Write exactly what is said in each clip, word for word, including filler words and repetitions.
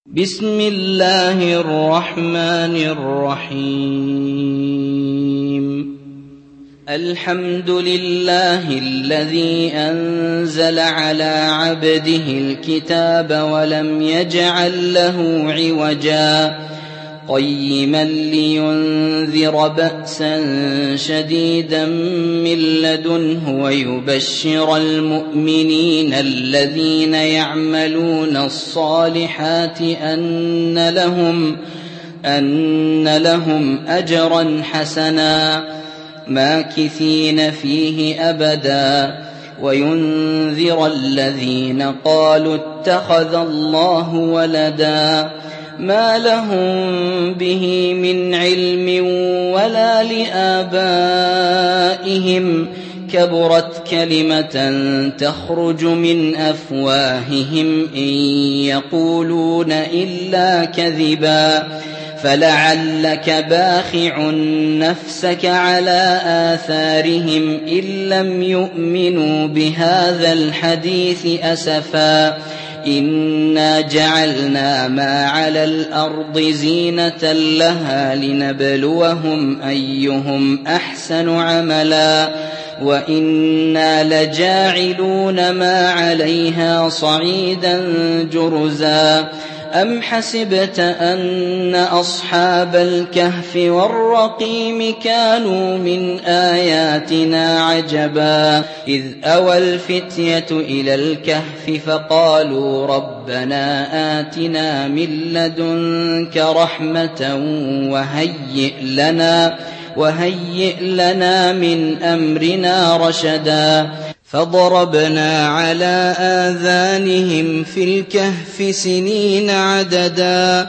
بسم الله الرحمن الرحيم الحمد لله الذي أنزل على عبده الكتاب ولم يجعل له عوجا قيما لينذر بأسا شديدا من لدنه ويبشر المؤمنين الذين يعملون الصالحات أن لهم أن لهم أجرا حسنا ماكثين فيه أبدا وينذر الذين قالوا اتخذ الله ولدا ما لهم به من علم ولا لآبائهم كبرت كلمة تخرج من أفواههم إن يقولون إلا كذبا فلعلك باخع نفسك على آثارهم إن لم يؤمنوا بهذا الحديث أسفا إنا جعلنا ما على الأرض زينة لها لنبلوهم أيهم أحسن عملا وإنا لجاعلون ما عليها صعيدا جرزا أم حسبت أن أصحاب الكهف والرقيم كانوا من آياتنا عجبا إذ أوى الفتية إلى الكهف فقالوا ربنا آتنا من لدنك رحمة وهيئ لنا وهيئ لنا من أمرنا رشدا فضربنا على آذانهم في الكهف سنين عددا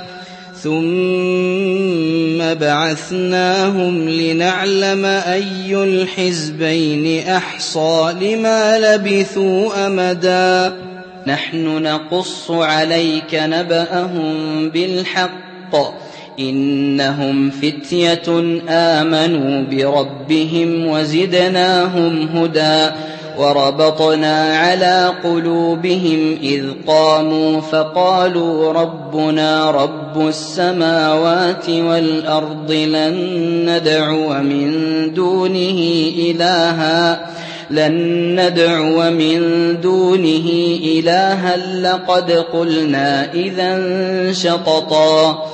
ثم بعثناهم لنعلم أي الحزبين أحصى لما لبثوا أمدا نحن نقص عليك نبأهم بالحق إنهم فتية آمنوا بربهم وزدناهم هدى وربطنا على قلوبهم إذ قاموا فقالوا ربنا رب السماوات والأرض لن ندعو من دونه إلها لن ندعو من دونه إلها لقد قلنا إذا شططا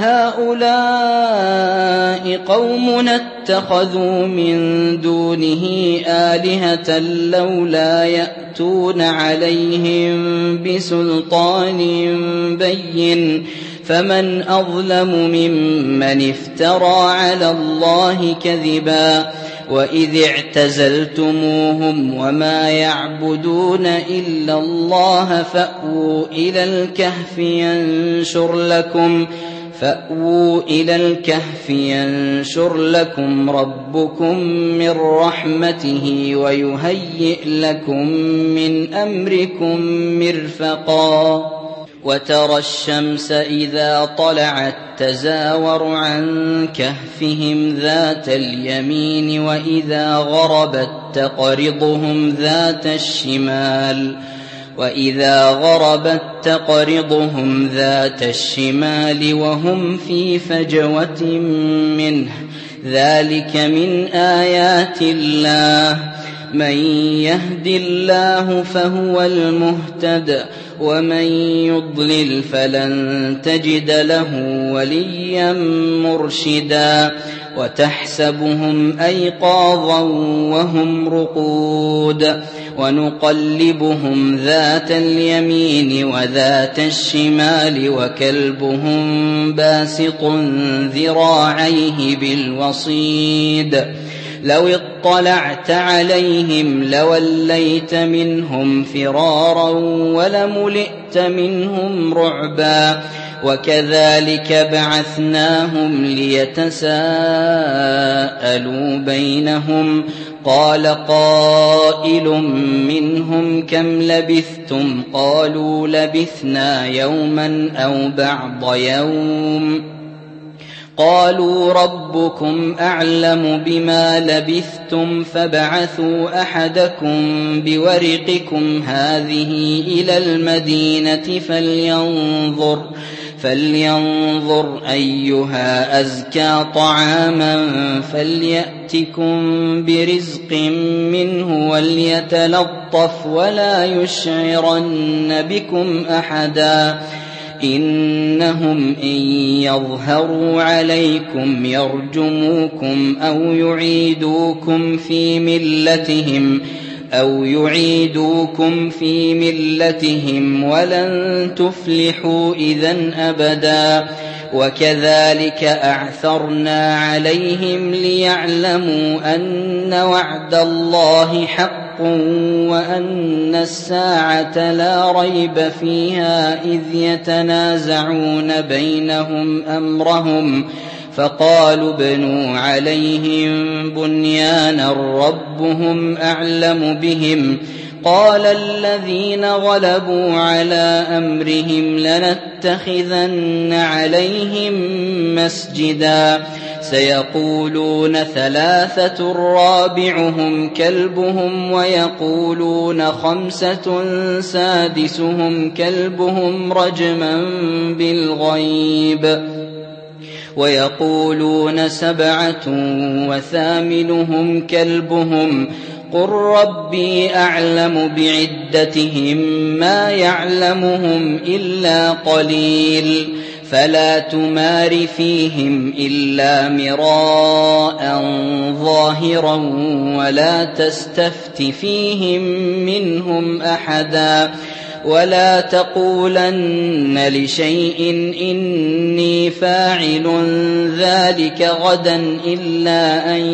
هؤلاء قومنا اتخذوا من دونه آلهة لولا يأتون عليهم بسلطان بين فمن أظلم ممن افترى على الله كذبا وإذ اعتزلتموهم وما يعبدون إلا الله فأووا إلى الكهف ينشر لكم فأووا إلى الكهف ينشر لكم ربكم من رحمته ويهيئ لكم من أمركم مرفقا وترى الشمس إذا طلعت تزاور عن كهفهم ذات اليمين وإذا غربت تقرضهم ذات الشمال وإذا غربت تقرضهم ذات الشمال وهم في فجوة منه ذلك من آيات الله من يهد الله فهو المهتد ومن يضلل فلن تجد له وليا مرشدا وتحسبهم أيقاظا وهم رقود ونقلبهم ذات اليمين وذات الشمال وكلبهم باسط ذراعيه بالوصيد لو اطلعت عليهم لوليت منهم فرارا ولملئت منهم رعبا وكذلك بعثناهم ليتساءلوا بينهم قال قائل منهم كم لبثتم قالوا لبثنا يوما أو بعض يوم قالوا ربكم أعلم بما لبثتم فابعثوا أحدكم بورقكم هذه إلى المدينة فلينظر فلينظر أيها أزكى طعاما فليأتكم برزق منه وليتلطف ولا يشعرن بكم أحدا إنهم إن يظهروا عليكم يرجموكم أو يعيدوكم في ملتهم أو يعيدوكم في ملتهم ولن تفلحوا إذن أبدا وكذلك أعثرنا عليهم ليعلموا أن وعد الله حق وأن الساعة لا ريب فيها إذ يتنازعون بينهم أمرهم فقالوا ابنوا عليهم بنيانا ربهم أعلم بهم قال الذين غلبوا على أمرهم لنتخذن عليهم مسجدا سيقولون ثلاثة رابعهم كلبهم ويقولون خمسة سادسهم كلبهم رجما بالغيب ويقولون سبعة وثامنهم كلبهم قل ربي أعلم بعدتهم ما يعلمهم إلا قليل فلا تمار فيهم إلا مراء ظاهرا ولا تستفت فيهم منهم أحدا ولا تقولن لشيء إني فاعل ذلك غدا إلا أن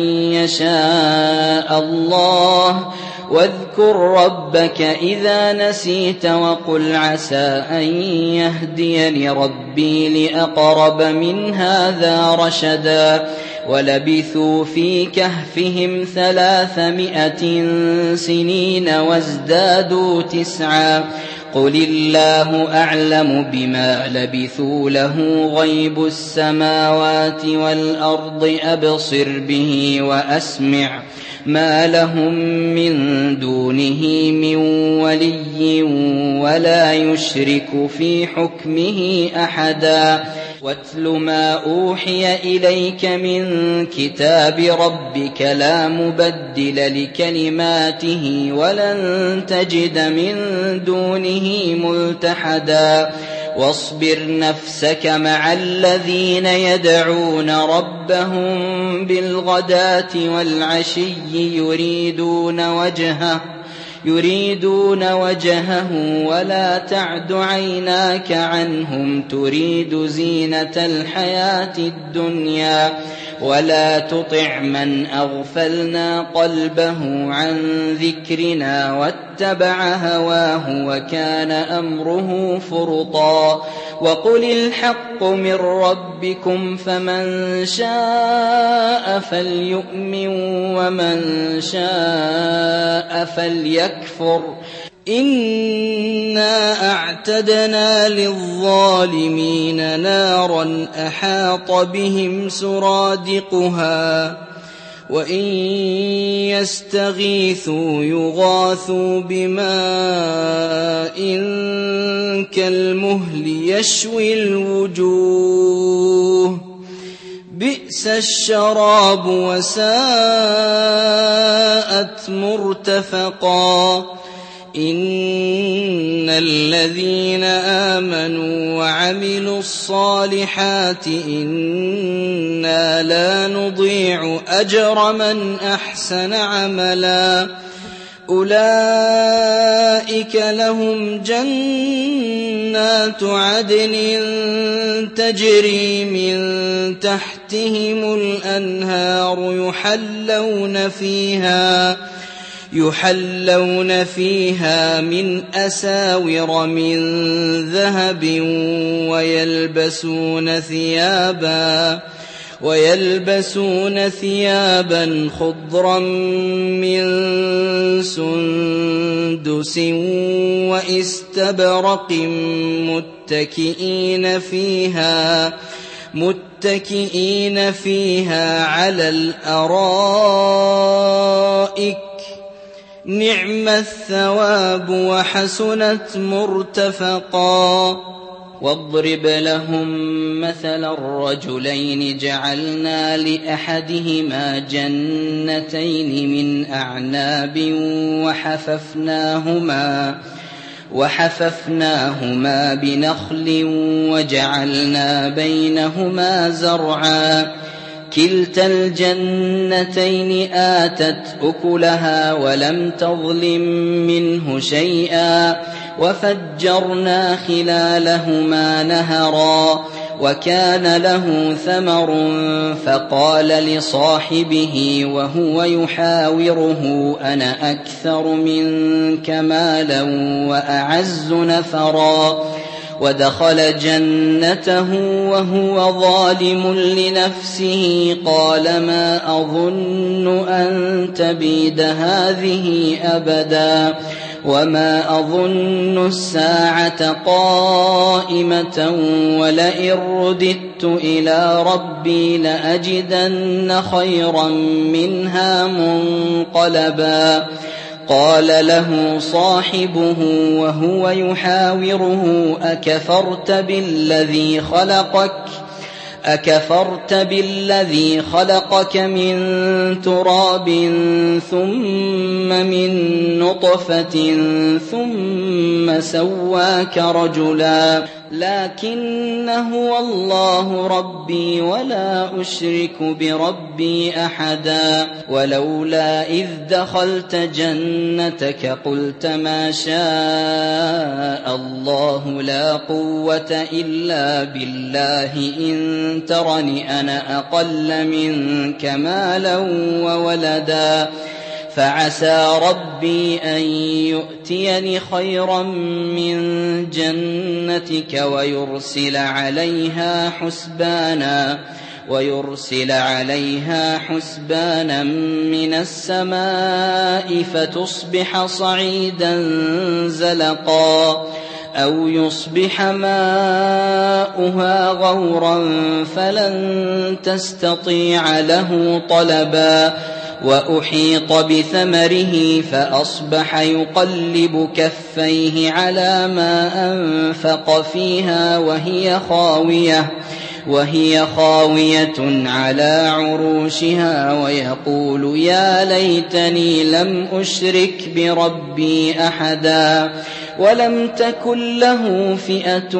يشاء الله واذكر ربك إذا نسيت وقل عسى أن يهديني ربي لأقرب من هذا رشدا ولبثوا في كهفهم ثلاثمائة سنين وازدادوا تسعا قل الله أعلم بما لبثوا له غيب السماوات والأرض أبصر به وأسمع ما لهم من دونه من ولي ولا يشرك في حكمه أحدا واتل ما أوحي إليك من كتاب ربك لا مبدل لكلماته ولن تجد من دونه ملتحدا واصبر نفسك مع الذين يدعون ربهم بالغداة والعشي يريدون وجهه يريدون وجهه ولا تعد عيناك عنهم تريد زينة الحياة الدنيا ولا تطع من أغفلنا قلبه عن ذكرنا واتبع هواه وكان أمره فرطا وقل الحق من ربكم فمن شاء فليؤمن ومن شاء فليكفر إنا أعتدنا للظالمين نارا أحاط بهم سرادقها وإن يستغيثوا يغاثوا بماء كالمهل يشوي الوجوه بئس الشراب وساءت مرتفقا إن الذين آمنوا وعملوا الصالحات إنا لا نضيع أجر من أحسن عملا أولئك لهم جنات عدن تجري من تحتهم الأنهار يحلون فيها يحلون فيها من أساور من ذهب ويلبسون ثيابا ويلبسون ثيابا خضرا من سندس واستبرق متكئين فيها متكئين فيها على الأرائك نعم الثواب وحسنت مرتفقا واضرب لهم مثل الرجلين جعلنا لأحدهما جنتين من أعناب وحففناهما وحففناهما بنخل وجعلنا بينهما زرعا كلتا الجنتين آتت أكلها ولم تظلم منه شيئا وفجرنا خلالهما نهرا وكان له ثمر فقال لصاحبه وهو يحاوره أنا أكثر منك مالا وأعز نفرا ودخل جنته وهو ظالم لنفسه قال ما أظن أن تبيد هذه أبدا وما أظن الساعة قائمة ولئن رددت إلى ربي لأجدن خيرا منها منقلبا قال له صاحبه وهو يحاوره أكفرت بالذي خلقك أكفرت بالذي خلقك من تراب ثم من نطفة ثم سواك رجلا لكن هو الله ربي ولا أشرك بربي أحدا ولولا إذ دخلت جنتك قلت ما شاء الله لا قوة إلا بالله إن ترني أنا أقل منك مالا وولدا فعسى ربي أن يؤتيني خيرا من جنتك ويرسل عليها حسبانا ويرسل عليها حسبانا من السماء فتصبح صعيدا زلقا أو يصبح ماؤها غورا فلن تستطيع له طلبا وأحيط بثمره فأصبح يقلب كفيه على ما أنفق فيها وهي خاوية وهي خاوية على عروشها ويقول يا ليتني لم أشرك بربي أحدا ولم تكن له فئة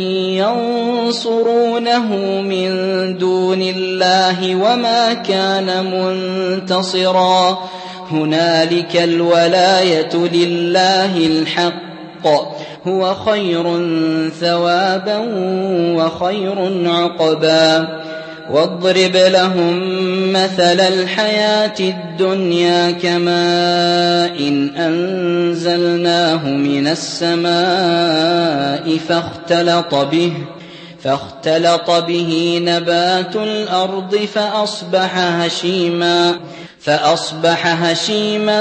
ينصرونه من دون الله وما كان منتصرا هنالك الولاية لله الحق هو خير ثوابا وخير عقبا واضرب لهم مثل الحياة الدنيا كماء إن أنزلناه من السماء فاختلط به فاختلط به نبات الأرض فأصبح هشيما فأصبح هشيما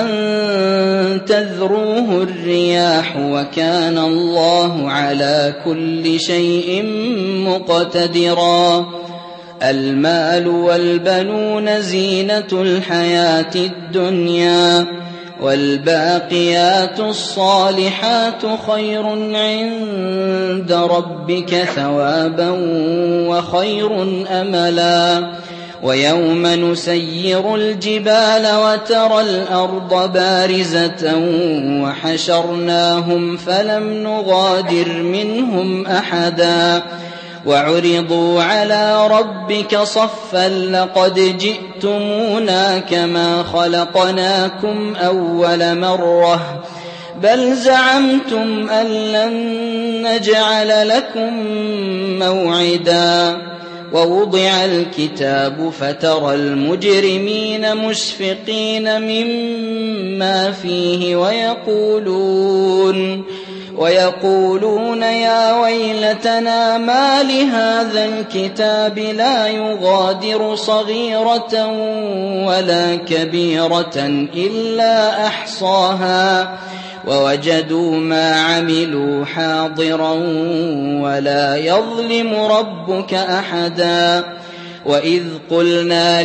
تذروه الرياح وكان الله على كل شيء مقتدرا المال والبنون زينة الحياة الدنيا والباقيات الصالحات خير عند ربك ثوابا وخير أملا ويوم نسير الجبال وترى الأرض بارزة وحشرناهم فلم نغادر منهم أحدا وعرضوا على ربك صفا لقد جئتمونا كما خلقناكم أول مرة بل زعمتم أن لن نجعل لكم موعدا ووضع الكتاب فترى المجرمين مشفقين مما فيه ويقولون ويقولون يا ويلتنا ما لهذا الكتاب لا يغادر صغيرة ولا كبيرة إلا أحصاها ووجدوا ما عملوا حاضرا ولا يظلم ربك أحدا وإذ قلنا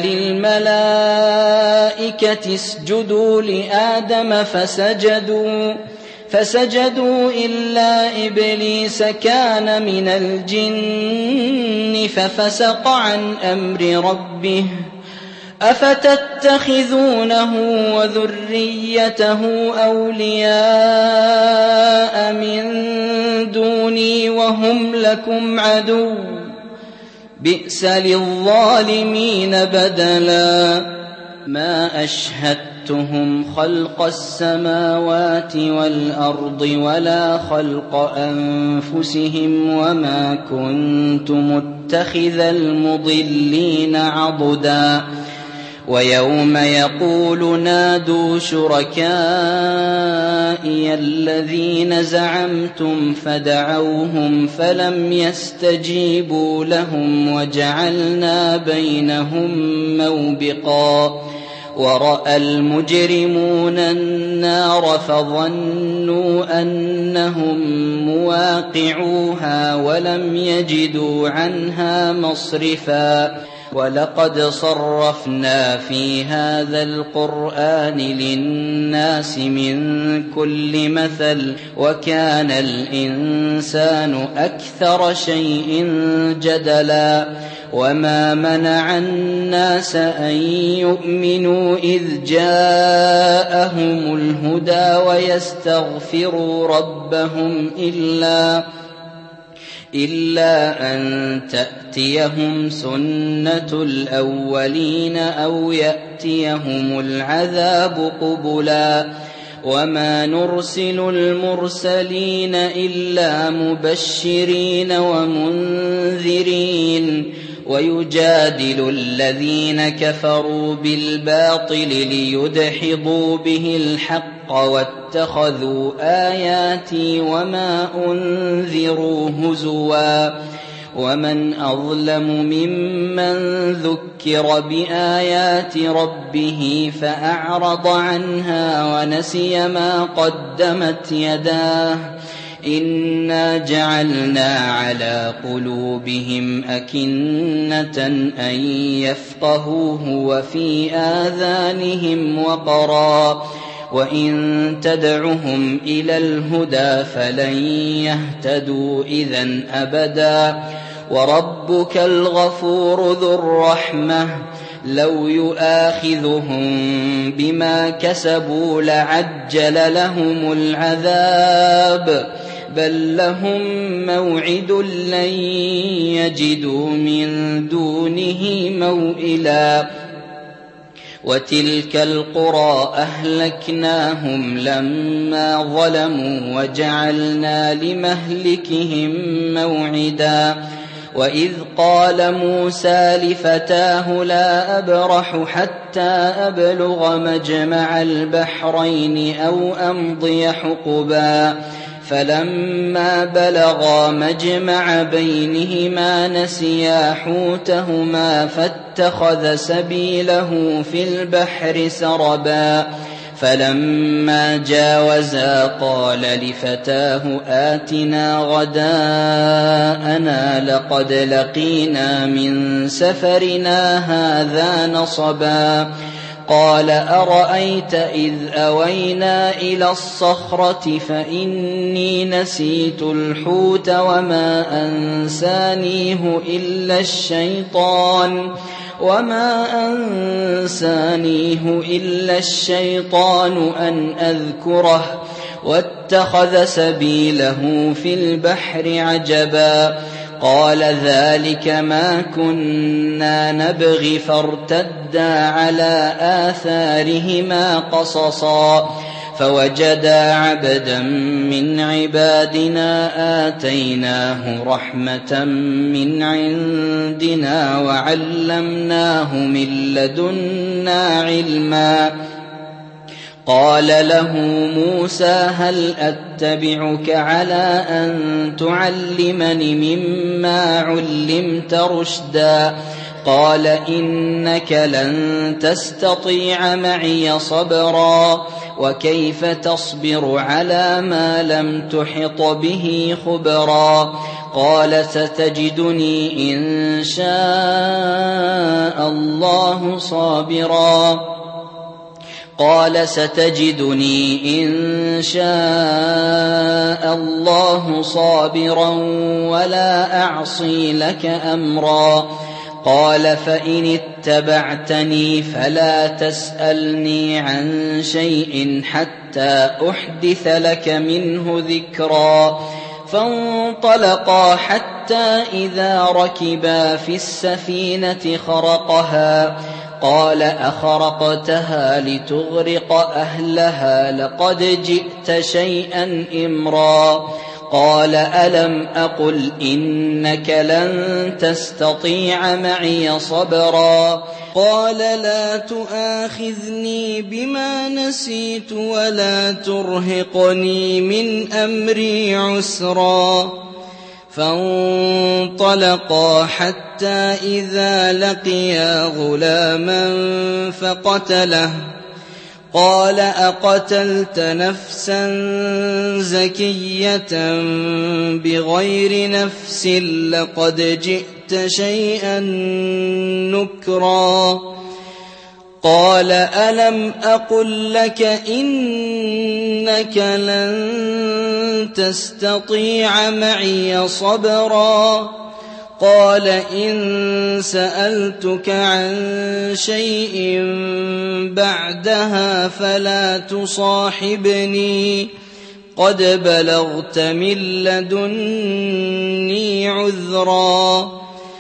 للملائكة اسجدوا لآدم فسجدوا فسجدوا إلا إبليس كان من الجن ففسق عن أمر ربه أفتتخذونه وذريته أولياء من دوني وهم لكم عدو بئس للظالمين بدلا ما أشهدتهم خلق السماوات والأرض ولا خلق أنفسهم وما كنت متخذ المضلين عضدا ويوم يقول نادوا شركائي الذين زعمتم فدعوهم فلم يستجيبوا لهم وجعلنا بينهم موبقا ورأى المجرمون النار فظنوا أنهم مواقعوها ولم يجدوا عنها مصرفا ولقد صرفنا في هذا القرآن للناس من كل مثل وكان الإنسان أكثر شيء جدلا وما منع الناس أن يؤمنوا إذ جاءهم الهدى ويستغفروا ربهم إلا إلا أن تأتيهم سنة الأولين أو يأتيهم العذاب قبلا وما نرسل المرسلين إلا مبشرين ومنذرين ويجادل الذين كفروا بالباطل ليدحضوا به الحق واتخذوا آياتي وما أنذروا هزوا ومن أظلم ممن ذكر بآيات ربه فأعرض عنها ونسي ما قدمت يداه إنا جعلنا على قلوبهم أكنة أن يفقهوه وفي آذانهم وقرا وإن تدعهم إلى الهدى فلن يهتدوا إذن أبدا وربك الغفور ذو الرحمة لو يؤاخذهم بما كسبوا لعجل لهم العذاب بل لهم موعد لن يجدوا من دونه موئلا وتلك القرى أهلكناهم لما ظلموا وجعلنا لمهلكهم موعدا وإذ قال موسى لفتاه لا أبرح حتى أبلغ مجمع البحرين أو أمضي حقبا فلما بلغا مجمع بينهما نسيا حوتهما فاتخذ سبيله في البحر سربا فلما جاوزا قال لفتاه آتنا غداءنا لقد لقينا من سفرنا هذا نصبا قال أرأيت إذ أوينا إلى الصخرة فإني نسيت الحوت وما أنسانيه إلا الشيطان وما أنسانيه إلا الشيطان أن أذكره واتخذ سبيله في البحر عجبا قال ذلك ما كنا نبغي فارتدا على آثارهما قصصا فوجدا عبدا من عبادنا آتيناه رحمة من عندنا وعلمناه من لدنا علما قال له موسى هل أتبعك على أن تعلمني مما علمت رشدا قال إنك لن تستطيع معي صبرا وكيف تصبر على ما لم تحط به خبرا قال ستجدني إن شاء الله صابرا قال ستجدني إن شاء الله صابرا ولا أعصي لك أمرا. قال فإن اتبعتني فلا تسألني عن شيء حتى أحدث لك منه ذكرا. فانطلقا حتى إذا ركبا في السفينة خرقها قال أخرقتها لتغرق أهلها لقد جئت شيئا إمرا. قال ألم أقل إنك لن تستطيع معي صبرا. قال لا تؤاخذني بما نسيت ولا ترهقني من أمري عسرا. فانطلقا حتى إذا لقيا غلاما فقتله. قال أقتلت نفسا زكية بغير نفس لقد جئت شيئا نكرا. قال ألم أقل لك إنك لن تستطيع معي صبرا. قال إن سألتك عن شيء بعدها فلا تصاحبني قد بلغت من لدني عذرا.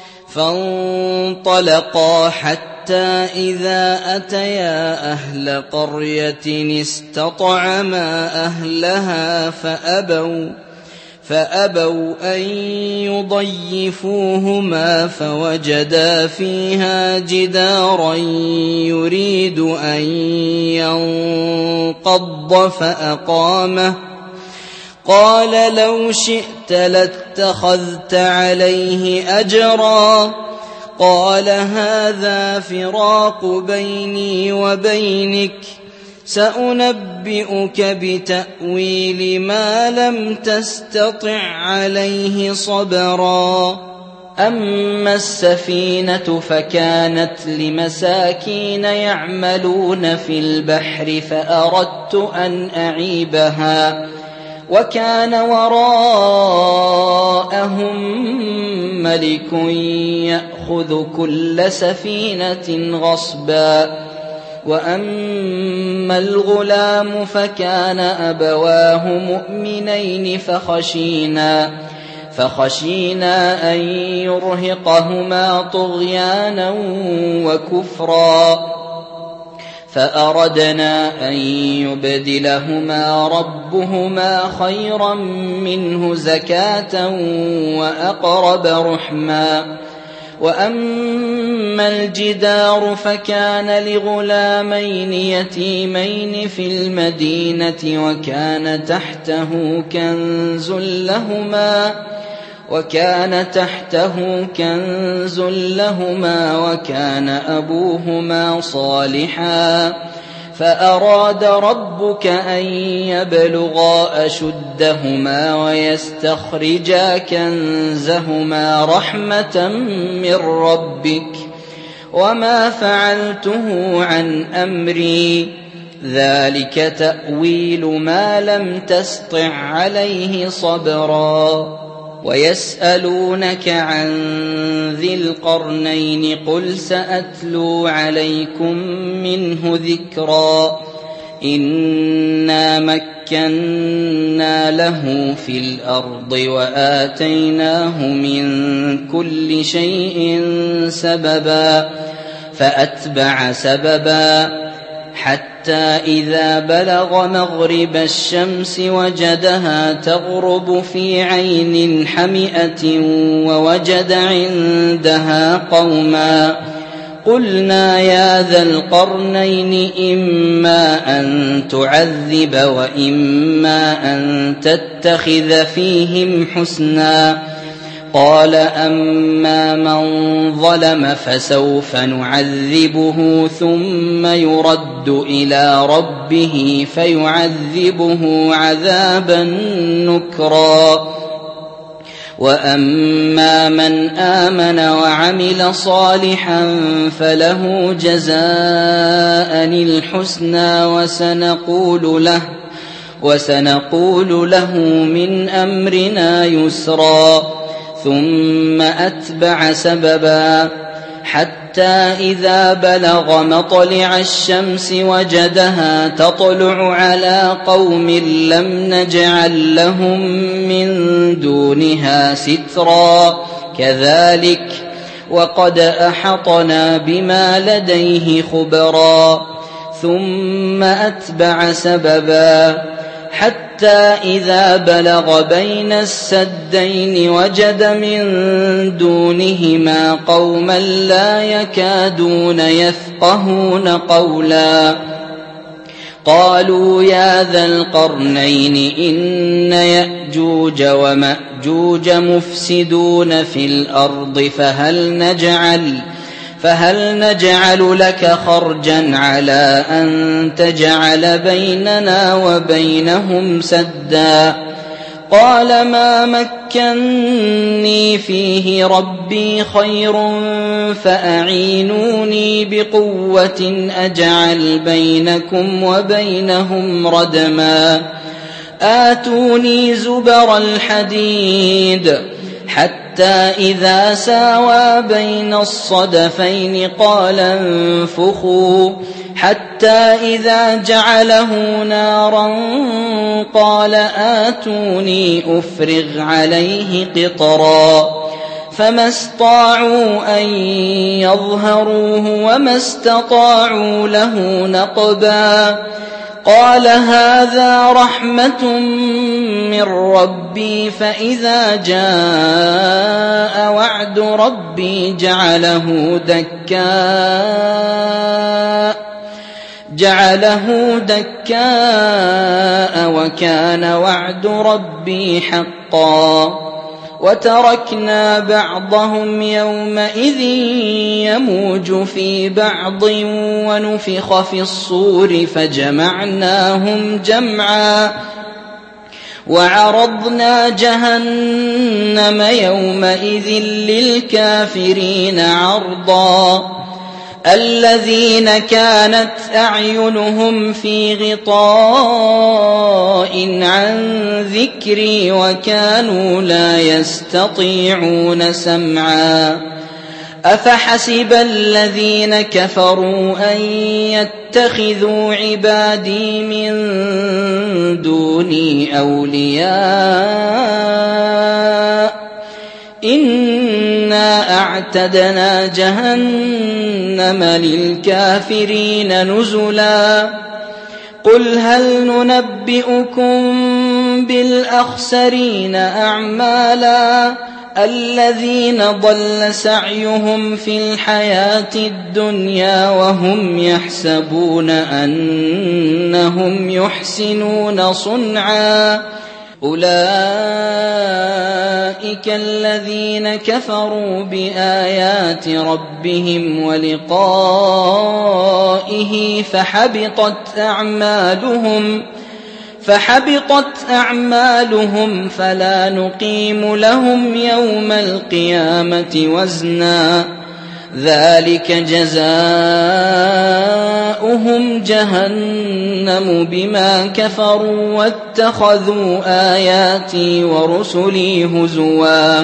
فانطلقا حتى إذا أتيا أهل قرية استطعما أهلها فأبوا فأبوا أن يضيفوهما فوجدا فيها جدارا يريد أن ينقض فأقامه. قال لو شئت لاتخذت عليه أجرا. قال هذا فراق بيني وبينك سأنبئك بتأويل ما لم تستطع عليه صبرا. أما السفينة فكانت لمساكين يعملون في البحر فأردت أن أعيبها وكان وراءهم ملك يأخذ كل سفينة غصبا. وأما الغلام فكان أبواه مؤمنين فخشينا فخشينا أن يرهقهما طغيانا وكفرا. فأردنا أن يبدلهما ربهما خيرا منه زكاة وأقرب رحما. وأما الجدار فكان لغلامين يتيمين في المدينة وكان تحته كنز لهما وكان تحته كنز لهما وكان أبوهما صالحا. فأراد ربك أن يبلغا أشدهما ويستخرجا كنزهما رحمة من ربك وما فعلته عن أمري ذلك تأويل ما لم تسطع عليه صبرا. ويسألونك عن ذي القرنين قل سأتلو عليكم منه ذكرا. إنا مكنا له في الأرض وآتيناه من كل شيء سببا فأتبع سببا حتى إذا بلغ مغرب الشمس وجدها تغرب في عين حمئة ووجد عندها قوما. قلنا يا ذا القرنين إما أن تعذب وإما أن تتخذ فيهم حسنا. قال أما من ظلم فسوف نعذبه ثم يرد إلى ربه فيعذبه عذابا نكرا. وأما من آمن وعمل صالحا فله جزاء الحسنى وسنقول له وسنقول له من أمرنا يسرا ثم أتبع سببا حتى إذا بلغ مطلع الشمس وجدها تطلع على قوم لم نجعل لهم من دونها سترا كذلك وقد أحطنا بما لديه خبرا ثم أتبع سببا حتى إذا بلغ بين السدين وجد من دونهما قوما لا يكادون يفقهون قولا قالوا يا ذا القرنين إن يأجوج ومأجوج مفسدون في الأرض فهل نجعل فهل نجعل لك خرجا على أن تجعل بيننا وبينهم سدا قال ما مكني فيه ربي خير فأعينوني بقوة أجعل بينكم وبينهم ردما آتوني زبر الحديد حتى إذا ساوى بين الصدفين قال انفخوا حتى إذا جعله نارا قال آتوني أفرغ عليه قطرا فما استطاعوا أن يظهروه وما استطاعوا له نقبا قال هذا رحمة من ربي فإذا جاء وعد ربي جعله دكاء جعله دكاء وكان وعد ربي حقا وتركنا بعضهم يومئذ يموج في بعض ونفخ في الصور فجمعناهم جمعا وعرضنا جهنم يومئذ للكافرين عرضا الذين كانت أعينهم في غطاء عن ذكري وكانوا لا يستطيعون سمعا أفحسب الذين كفروا أن يتخذوا عبادي من دوني أولياء إنا أعتدنا جهنم للكافرين نزلا قل هل ننبئكم بالأخسرين أعمالا الذين ضل سعيهم في الحياة الدنيا وهم يحسبون أنهم يحسنون صنعا أولئك الذين كفروا بآيات ربهم ولقائه فحبطت أعمالهم فحبطت أعمالهم فلا نقيم لهم يوم القيامة وزنا ذلك جزاؤهم جهنم بما كفروا واتخذوا آياتي ورسلي هزوا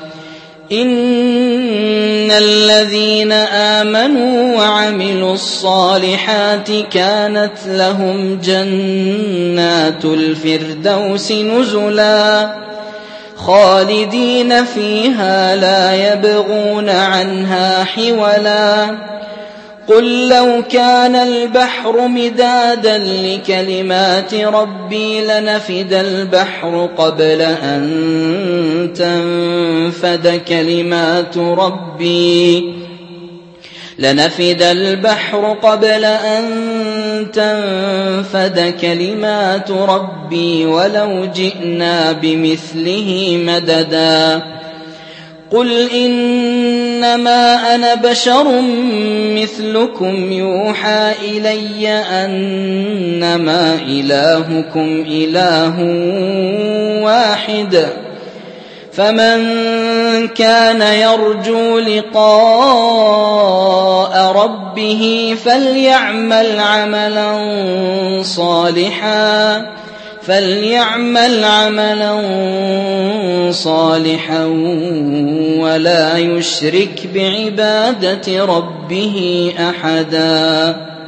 إن الذين آمنوا وعملوا الصالحات كانت لهم جنات الفردوس نزلا خالدين فيها لا يبغون عنها حولا قل لو كان البحر مدادا لكلمات ربي لنفد البحر قبل أن تنفد كلمات ربي لنفد البحر قبل أن تنفد كلمات ربي ولو جئنا بمثله مددا قل إنما أنا بشر مثلكم يوحى إلي أنما إلهكم إله واحد فمن كان يرجو لقاء ربه فليعمل عملا صالحا فليعمل عملا صالحا ولا يشرك بعبادة ربه أحدا.